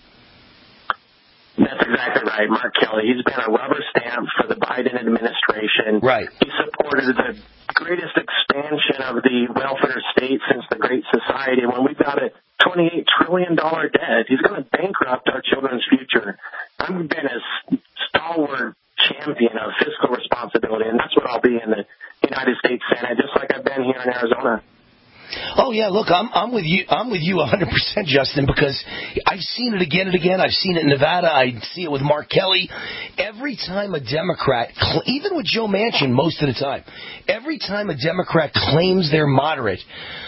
Speaker 18: That's exactly right, Mark Kelly. He's been a rubber stamp for the Biden administration.
Speaker 3: Right.
Speaker 18: He supported the greatest expansion of the welfare state since the Great Society. When we've got a $28 trillion debt, he's going to bankrupt our children's future. I've been a stalwart champion of fiscal responsibility, and that's what I'll be in the United States Senate, just like I've been here in Arizona.
Speaker 3: Oh yeah, look, I'm with you 100%, Justin, because I've seen it again and again. I've seen it in Nevada. I see it with Mark Kelly. Every time a Democrat, even with Joe Manchin most of the time, every time a Democrat claims they're moderate,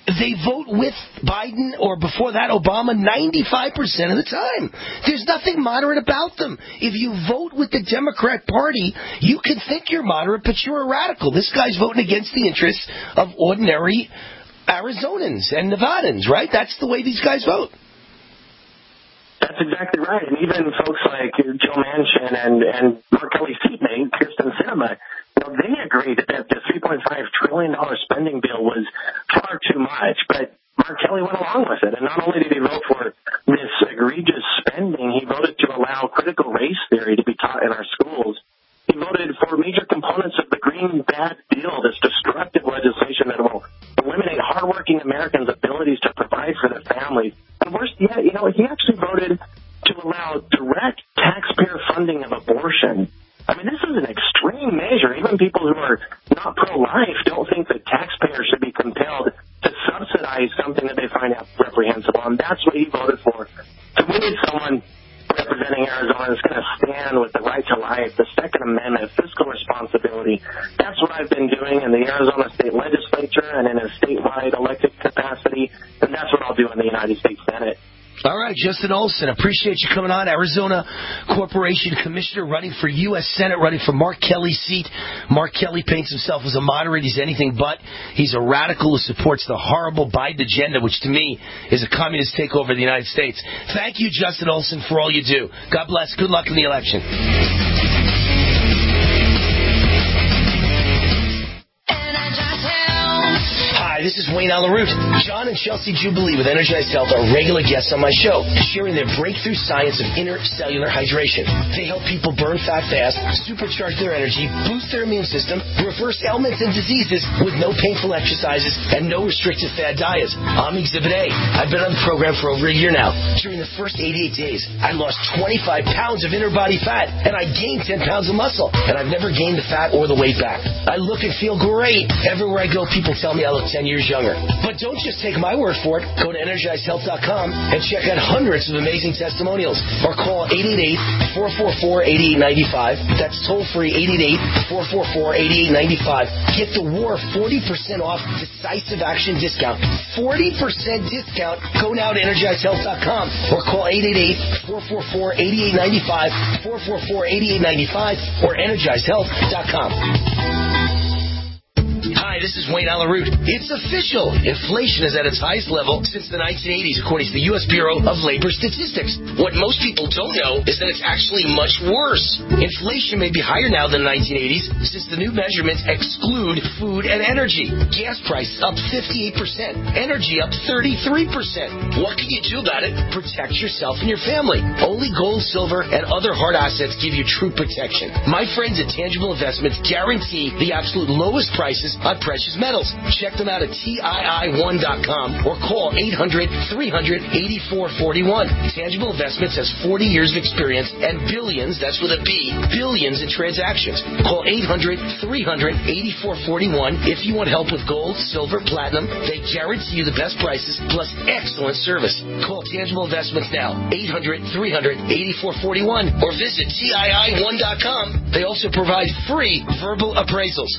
Speaker 3: they vote with Biden or before that Obama 95% of the time. There's nothing moderate about them. If you vote with the Democrat Party, you can think you're moderate, but you're a radical. This guy's voting against the interests of ordinary Arizonans and Nevadans, right? That's the way these guys vote.
Speaker 18: That's exactly right. And even folks like Joe Manchin and Mark Kelly's seatmate, Kirsten Sinema, they agreed that the $3.5 trillion spending bill was far too much, but Mark Kelly went along with it. And not only did he vote for this egregious spending, he voted to allow critical race theory to be taught in our schools. He voted for major components of the Green Bad Deal, this destructive legislation that will eliminate hardworking Americans' abilities to provide for their families. And worse yet, he actually voted to allow direct taxpayer funding of abortion. I mean, this is an extreme measure. Even people who are not pro-life don't think that taxpayers should be compelled to subsidize something that they find reprehensible, and that's what he voted for. So we need someone representing Arizona that's going to stand with the right to life, the Second Amendment, fiscal responsibility. That's what I've been doing in the Arizona State Legislature and in a statewide elected capacity, and that's what I'll do in the United States Senate.
Speaker 3: All right, Justin Olson, appreciate you coming on. Arizona Corporation Commissioner, running for U.S. Senate, running for Mark Kelly's seat. Mark Kelly paints himself as a moderate. He's anything but. He's a radical who supports the horrible Biden agenda, which to me is a communist takeover of the United States. Thank you, Justin Olson, for all you do. God bless. Good luck in the election. Hi, this is Wayne Alaroot. John and Chelsea Jubilee with Energized Health are regular guests on my show, sharing their breakthrough science of intercellular hydration. They help people burn fat fast, supercharge their energy, boost their immune system, reverse ailments and diseases with no painful exercises and no restrictive fad diets. I'm Exhibit A. I've been on the program for over a year now. During the first 88 days, I lost 25 pounds of inner body fat, and I gained 10 pounds of muscle, and I've never gained the fat or the weight back. I look and feel great. Everywhere I go, people tell me I look 10 years younger. But don't just take my word for it. Go to EnergizedHealth.com and check out hundreds of amazing testimonials. Or call 888-444-8895. That's toll free, 888-444-8895. Get the War 40% off Decisive Action discount. 40% discount. Go now to EnergizedHealth.com or call 888-444-8895, 444-8895, or EnergizedHealth.com. Hi, this is Wayne Alaroot. It's official. Inflation is at its highest level since the 1980s, according to the U.S. Bureau of Labor Statistics. What most people don't know is that it's actually much worse. Inflation may be higher now than the 1980s since the new measurements exclude food and energy. Gas prices up 58%. Energy up 33%. What can you do about it? Protect yourself and your family. Only gold, silver, and other hard assets give you true protection. My friends at Tangible Investments guarantee the absolute lowest prices on precious metals. Check them out at TII1.com or call 800-300-8441. Tangible Investments has 40 years of experience and billions, that's with a B, billions in transactions. Call 800-300-8441 if you want help with gold, silver, platinum. They guarantee you the best prices plus excellent service. Call Tangible Investments now, 800-300-8441 or visit TII1.com. They also provide free verbal appraisals.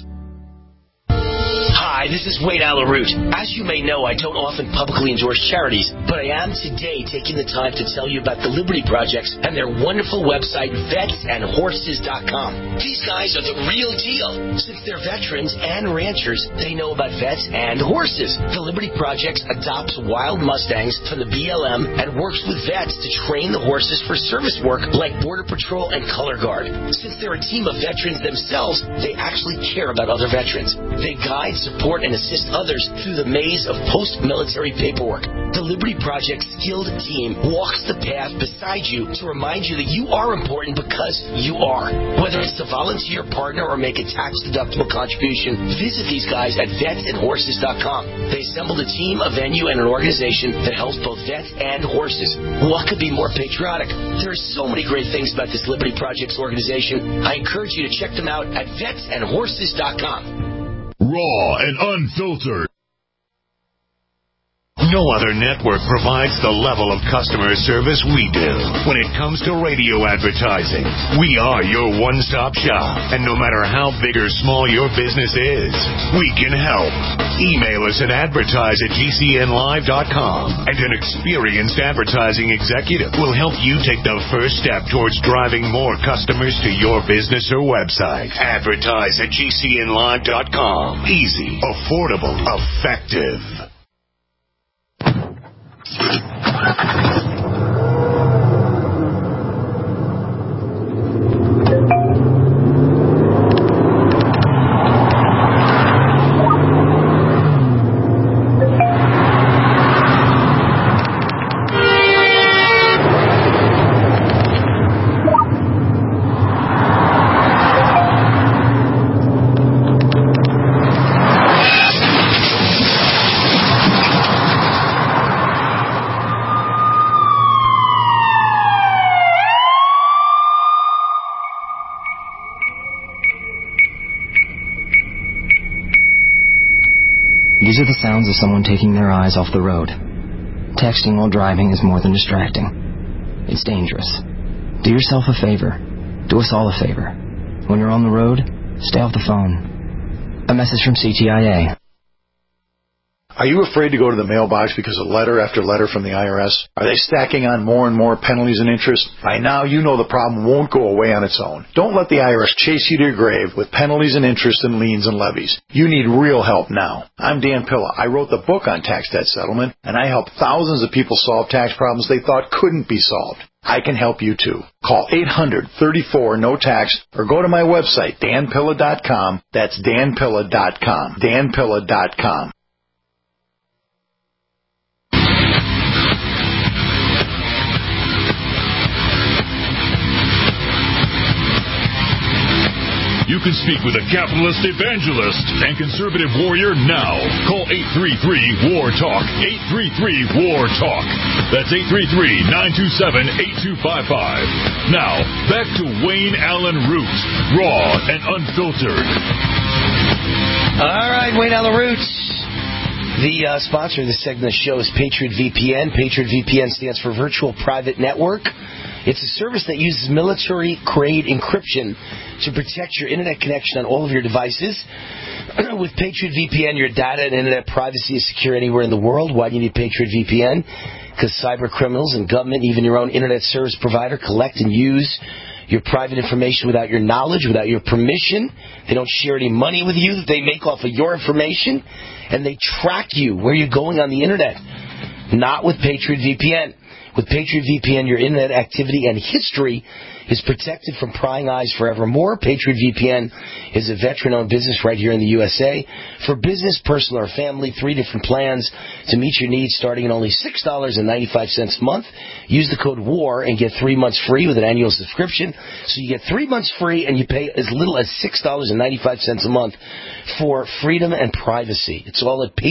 Speaker 3: Hi, this is Wayne Alaroot. As you may know, I don't often publicly endorse charities, but I am today taking the time to tell you about the Liberty Projects and their wonderful website, vetsandhorses.com. These guys are the real deal. Since they're veterans and ranchers, they know about vets and horses. The Liberty Projects adopts wild Mustangs from the BLM and works with vets to train the horses for service work like Border Patrol and Color Guard. Since they're a team of veterans themselves, they actually care about other veterans. They guide, support, and assist others through the maze of post-military paperwork. The Liberty Project skilled team walks the path beside you to remind you that you are important because you are. Whether it's to volunteer, partner, or make a tax-deductible contribution, visit these guys at vetsandhorses.com. They assembled a team, a venue, and an organization that helps both vets and horses. What could be more patriotic? There are so many great things about this Liberty Projects organization. I encourage you to check them out at vetsandhorses.com.
Speaker 2: Raw and unfiltered.
Speaker 19: No other network provides the level of customer service we do. When it comes to radio advertising, we are your one-stop shop. And no matter how big or small your business is, we can help. Email us at advertise@gcnlive.com, and an experienced advertising executive will help you take the first step towards driving more customers to your business or website. Advertise@gcnlive.com. Easy, affordable, effective.
Speaker 20: These are the sounds of someone taking their eyes off the road. Texting while driving is more than distracting. It's dangerous. Do yourself a favor. Do us all a favor. When you're on the road, stay off the phone. A message from CTIA.
Speaker 21: Are you afraid to go to the mailbox because of letter after letter from the IRS? Are they stacking on more and more penalties and interest? By now, you know the problem won't go away on its own. Don't let the IRS chase you to your grave with penalties and interest and liens and levies. You need real help now. I'm Dan Pilla. I wrote the book on tax debt settlement, and I helped thousands of people solve tax problems they thought couldn't be solved. I can help you too. Call 800-34-NO-TAX or go to my website, danpilla.com. That's danpilla.com. danpilla.com.
Speaker 2: You can speak with a capitalist evangelist and conservative warrior now. Call 833-WAR-TALK. 833-WAR-TALK. That's 833-927-8255. Now, back to Wayne Allen Root, raw and unfiltered.
Speaker 3: All right, Wayne Allen Root. The sponsor of this segment of the show is Patriot VPN. Patriot VPN stands for Virtual Private Network. It's a service that uses military-grade encryption to protect your internet connection on all of your devices. With Patriot VPN, your data and internet privacy is secure anywhere in the world. Why do you need Patriot VPN? Because cyber criminals and government, even your own internet service provider, collect and use your private information without your knowledge, without your permission. They don't share any money with you that they make off of your information, and they track you where you're going on the internet. Not with Patriot VPN. With Patriot VPN, your internet activity and history is protected from prying eyes forevermore. Patriot VPN is a veteran-owned business right here in the USA. For business, personal, or family, 3 different plans to meet your needs starting at only $6.95 a month. Use the code WAR and get 3 months free with an annual subscription. So you get 3 months free and you pay as little as $6.95 a month for freedom and privacy. It's all at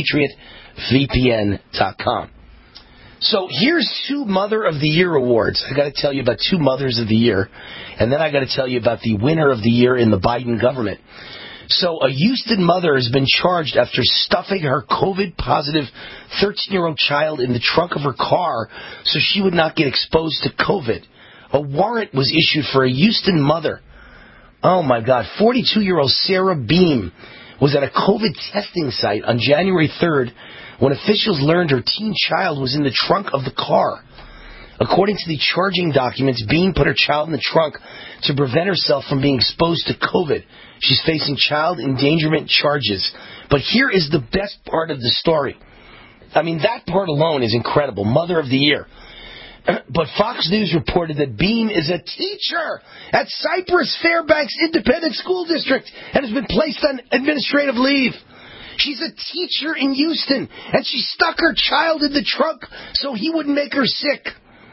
Speaker 3: patriotvpn.com. So here's 2 Mother of the Year awards. I got to tell you about 2 Mothers of the Year, and then I got to tell you about the winner of the year in the Biden government. So a Houston mother has been charged after stuffing her COVID-positive 13-year-old child in the trunk of her car so she would not get exposed to COVID. A warrant was issued for a Houston mother. Oh, my God. 42-year-old Sarah Beam was at a COVID testing site on January 3rd when officials learned her teen child was in the trunk of the car. According to the charging documents, Bean put her child in the trunk to prevent herself from being exposed to COVID. She's facing child endangerment charges. But here is the best part of the story. I mean, that part alone is incredible. Mother of the Year. But Fox News reported that Beam is a teacher at Cypress Fairbanks Independent School District and has been placed on administrative leave. She's a teacher in Houston, and she stuck her child in the trunk so he wouldn't make her sick.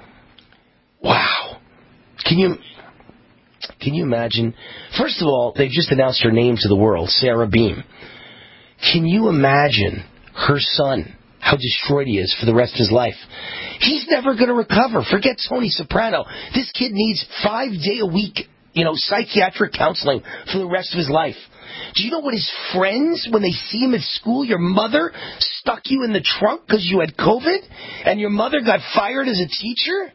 Speaker 3: Wow. Can you imagine? First of all, they've just announced her name to the world, Sarah Beam. Can you imagine her son, how destroyed he is for the rest of his life? He's never going to recover. Forget Tony Soprano. This kid needs 5-day-a-week psychiatric counseling for the rest of his life. Do you know what his friends, when they see him at school, your mother stuck you in the trunk because you had COVID, and your mother got fired as a teacher?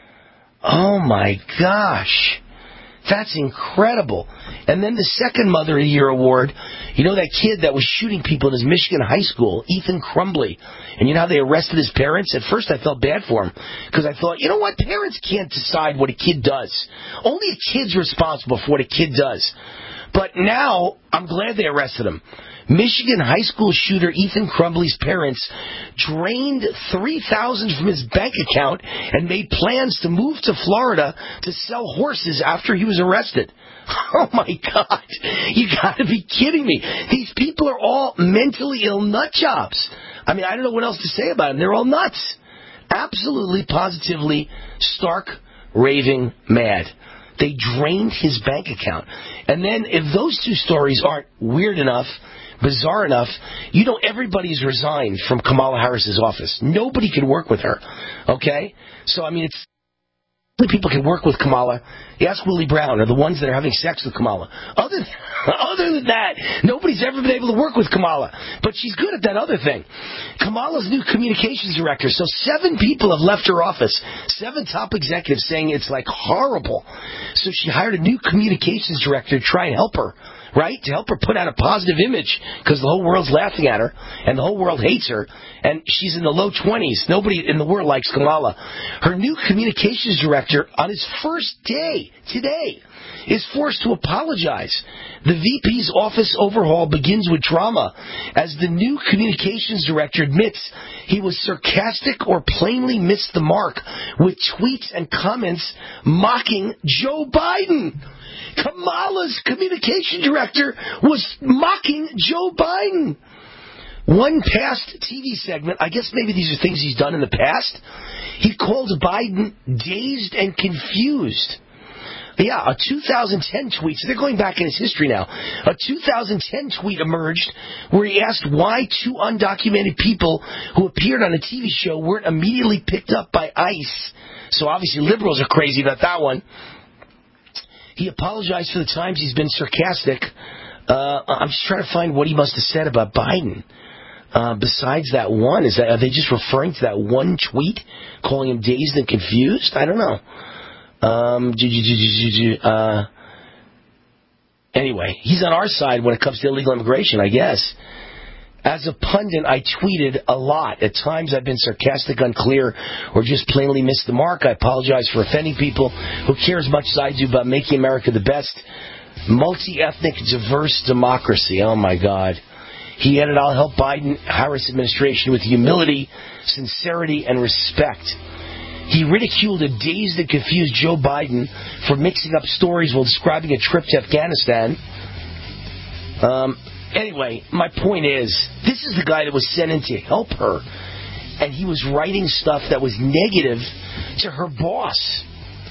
Speaker 3: Oh, my gosh. That's incredible. And then the second Mother of the Year award, that kid that was shooting people in his Michigan high school, Ethan Crumbley. And you know how they arrested his parents? At first I felt bad for him because I thought, you know what? Parents can't decide what a kid does. Only a kid's responsible for what a kid does. But now I'm glad they arrested him. Michigan high school shooter Ethan Crumbley's parents drained $3,000 from his bank account and made plans to move to Florida to sell horses after he was arrested. Oh, my God. You got to be kidding me. These people are all mentally ill nut jobs. I mean, I don't know what else to say about them. They're all nuts. Absolutely, positively, stark, raving mad. They drained his bank account. And then if those two stories aren't weird enough, bizarre enough, everybody's resigned from Kamala Harris's office. Nobody can work with her. Okay? So, I mean, it's only people can work with Kamala. You ask Willie Brown, or the ones that are having sex with Kamala. Other than that, nobody's ever been able to work with Kamala. But she's good at that other thing. Kamala's new communications director. So 7 people have left her office. 7 top executives saying it's like horrible. So she hired a new communications director to try and help her. Right? To help her put out a positive image because the whole world's laughing at her and the whole world hates her and she's in the low 20s. Nobody in the world likes Kamala. Her new communications director on his first day today is forced to apologize. The VP's office overhaul begins with drama as the new communications director admits he was sarcastic or plainly missed the mark with tweets and comments mocking Joe Biden. Kamala's communication director was mocking Joe Biden. One past TV segment, I guess maybe these are things he's done in the past, he called Biden dazed and confused. Yeah, a 2010 tweet, so they're going back in his history now. A 2010 tweet emerged where he asked why 2 undocumented people who appeared on a TV show weren't immediately picked up by ICE. So obviously liberals are crazy about that one. He apologized for the times he's been sarcastic. I'm just trying to find what he must have said about Biden. Besides that one, are they just referring to that one tweet, calling him dazed and confused? I don't know. Anyway, he's on our side when it comes to illegal immigration, I guess. As a pundit, I tweeted a lot. At times I've been sarcastic, unclear, or just plainly missed the mark. I apologize for offending people who care as much as I do about making America the best multi-ethnic, diverse democracy. Oh, my God. He added, I'll help Biden-Harris administration with humility, sincerity, and respect. He ridiculed a dazed and confused Joe Biden for mixing up stories while describing a trip to Afghanistan. Anyway, my point is, this is the guy that was sent in to help her, and he was writing stuff that was negative to her boss.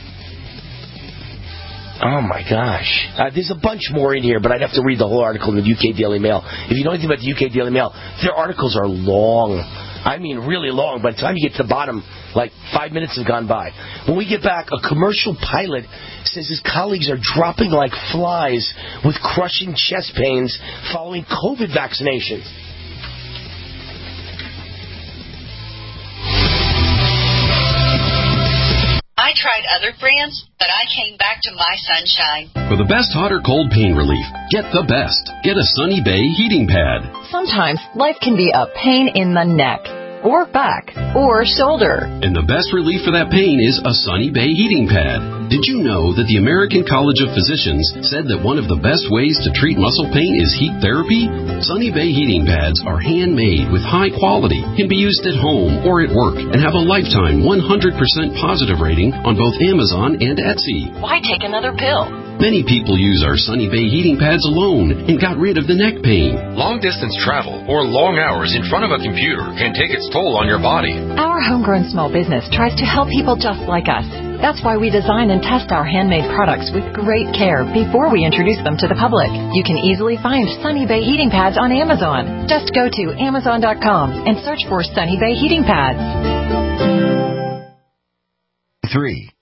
Speaker 3: Oh, my gosh. There's a bunch more in here, but I'd have to read the whole article in the UK Daily Mail. If you know anything about the UK Daily Mail, their articles are long. I mean, really long. By the time you get to the bottom, like 5 minutes have gone by. When we get back, a commercial pilot says his colleagues are dropping like flies with crushing chest pains following COVID vaccinations.
Speaker 1: I tried other brands, but I came back to My Sunshine.
Speaker 22: For the best hot or cold pain relief, get the best. Get a Sunny Bay heating pad.
Speaker 23: Sometimes life can be a pain in the neck, or back, or shoulder.
Speaker 22: And the best relief for that pain is a Sunny Bay heating pad. Did you know that the American College of Physicians said that one of the best ways to treat muscle pain is heat therapy? Sunny Bay heating pads are handmade with high quality, can be used at home or at work, and have a lifetime 100% positive rating on both Amazon and Etsy.
Speaker 23: Why take another pill?
Speaker 22: Many people use our Sunny Bay heating pads alone and got rid of the neck pain.
Speaker 24: Long-distance travel or long hours in front of a computer can take its toll on your body.
Speaker 23: Our homegrown small business tries to help people just like us. That's why we design and test our handmade products with great care before we introduce them to the public. You can easily find Sunny Bay heating pads on Amazon. Just go to Amazon.com and search for Sunny Bay heating pads.
Speaker 16: 3.